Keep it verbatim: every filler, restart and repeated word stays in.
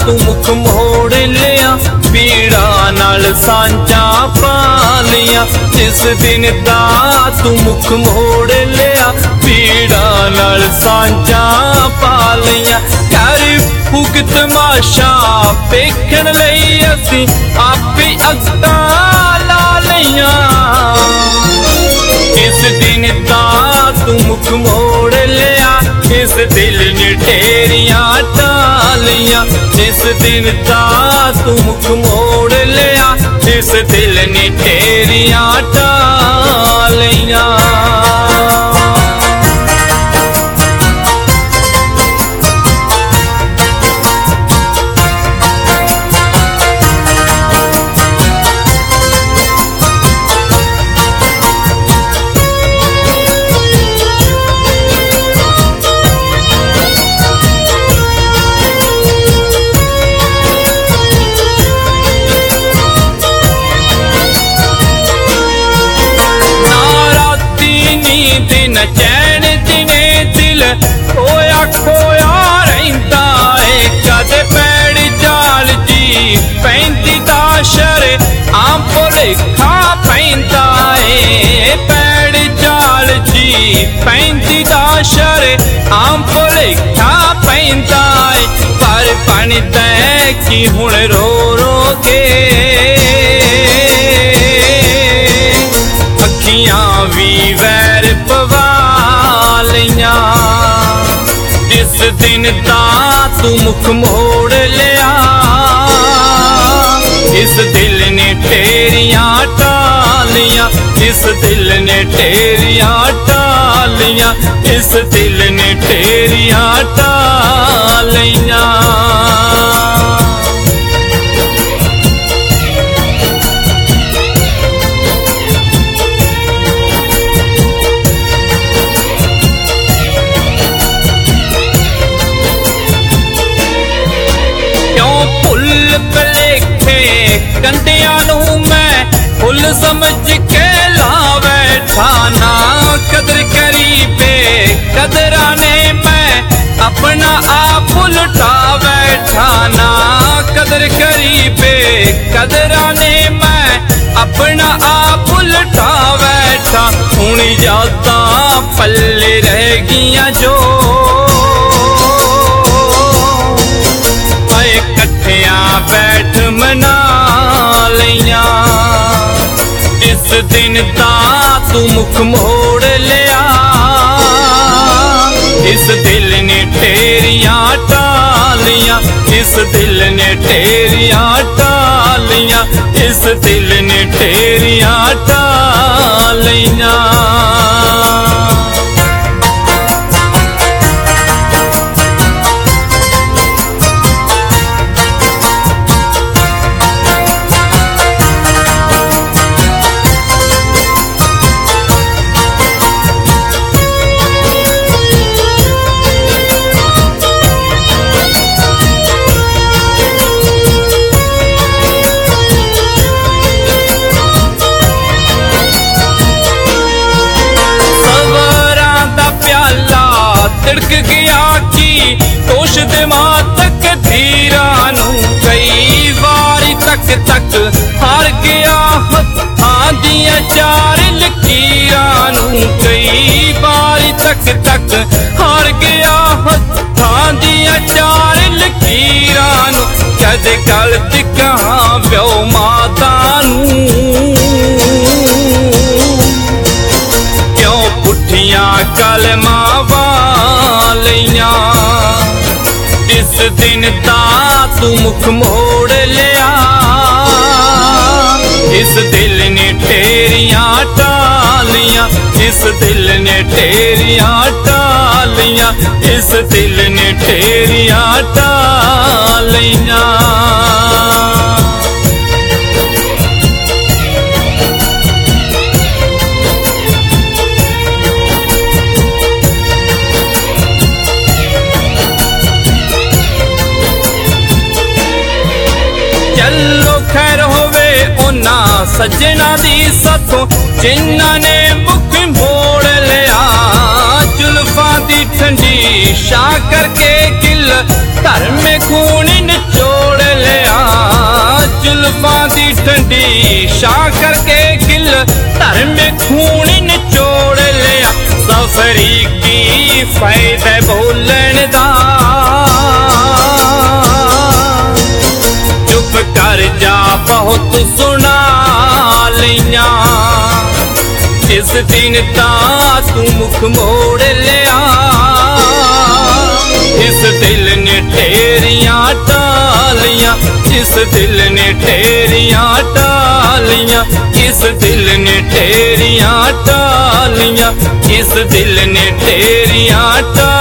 तू मुख मोड़ लिया, पीड़ा नाल सांझा पा लिया। जिस दिन दा तू मुख मोड़ लिया, पीड़ा नाल सांझा पा लिया। कर फूक तमाशा वेखण लई असीं आपे अग्गां ला लिया। इस दिन दा तू मुख मोड़ लिया, इस दिल ने तेरियां टालियां। जिस दिन दा तू मुख मोड़ लिया, इस दिल ने तेरियां टालियां। न चैन दिने दिल खोया खोया रहिंदा है। कदे पैड़ जाल जी पैंदी दा शर आम भुलेखा पैंदा है। पैड़ जाल जी पैंदी दा शर आम भुलेखा पैंदा है। पर बनदा कि हुण रो रो के अखियां भी वैर पवा लिया। जिस दिन दा तू मुख मोड़ लिया, इस दिल ने तेरियां टालियां। इस दिल ने तेरियां टालियां, इस दिल ने तेरियां टालियां। कंडियां नू मैं फुल समझ के ला बैठा ना। कदर करी बे कदरा ने मैं अपना आप उल्टा बैठा ना। कदर करी बे कदरा ने मैं अपना आप उल्टा बैठा। हुण यादां पल्ले रह गियां जो कट्ठियां बैठ मना लिया। इस दिन दा तू मुख मोड़ लिया, इस दिल ने तेरियां टालियां। इस दिल ने तेरियां टालियां, इस दिल ने तेरियां टालियां। तिड़क गया कि कोश दिमाग तक धीरा नू। कई बारी तक तक हार गया हत्थां दियां चार लकीरां नू। कई बारी तक तक हार गया हत्थां दियां चार लकीरां नू। कदे गलत कहां प्यो माता नू, क्यों पुठियां कलमां वालियां। इस दिन दा तू मुख मोड़ लिया, इस दिल ने तेरियां टालियां। इस दिल ने तेरियां टालियां, इस दिल ने तेरियां टालियां। चलो खैर होवे उन्ना सजना दी सथों जिन्ना ने मुख मोड़ लिया। जुल्फां दी ठंडी शाह करके गिल घर में खून निचोड़ ठंडी शाह करके गिल धर्म में खून निचोड़ लिया। सफरी की फायदा बोलन दा, चुप कर जा बहुत सुना लिया। जिस दिन ता तू मुख मोड़ लिया, इस दिल ने ठेरियां टालियां, इस दिल ने ठेरियां टालियां, इस दिल ने ठेरियां टालियां, इस दिल ने ठेरियां टालियां।